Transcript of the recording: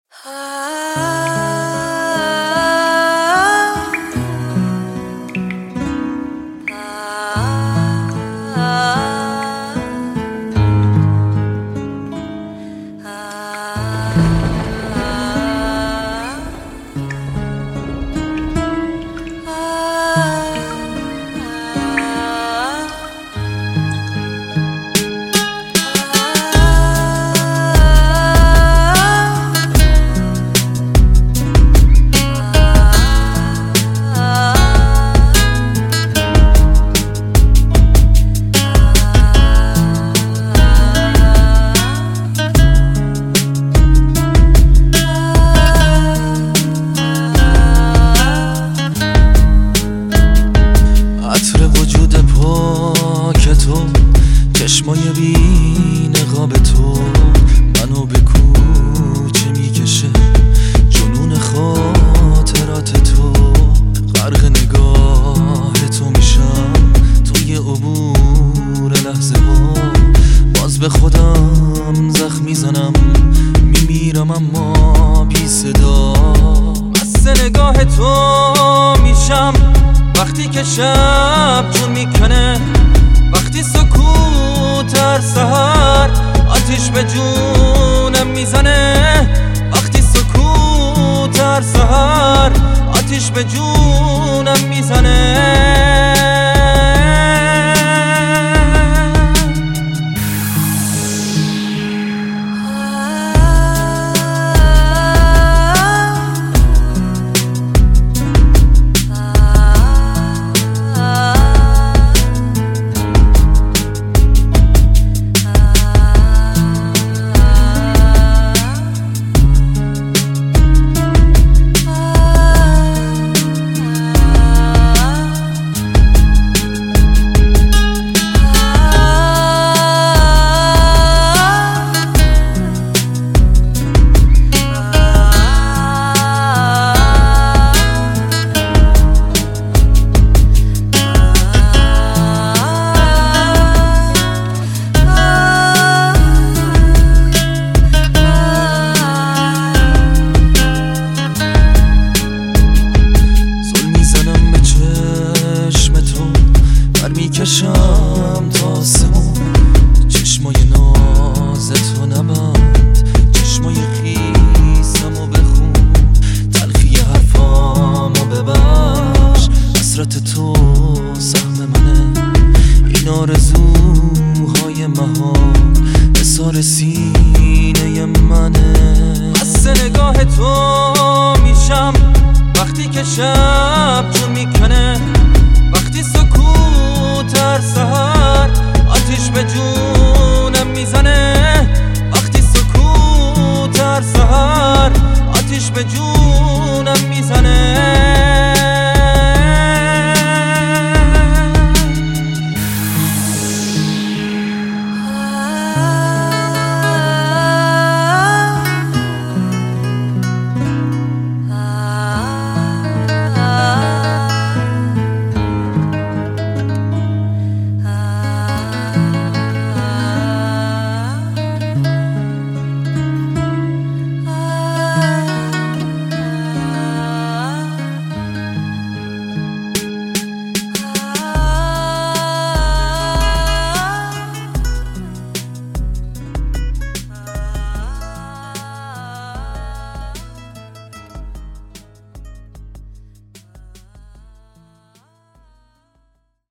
چشمای بی نقاب تو منو به کوچه میکشه، جنون خاطرات تو، غرق نگاه تو میشم توی عبور لحظه ها، باز به خودم زخم میزنم، میمیرم اما بی صدا. بس نگاه تو میشم وقتی که شب جون میکنه، وقتی سکوت هر سحر آتیش به جونم میزنه، وقتی سکوت هر سحر آتیش به جونم میزنه. میکشم تا آسمون، چشمای ناز تو نبند، چشمای خیسمو بخون، تلخی حرفامو ببخش، حسرت تو سهم منه، این آرزوهای مهان حصار سینه منه. بس نگاه تو میشم وقتی که شب جون میکنه، وقتی سکوت هر سحر آتیش به جونم میزنه، وقتی سکوت هر سحر آتیش به جونم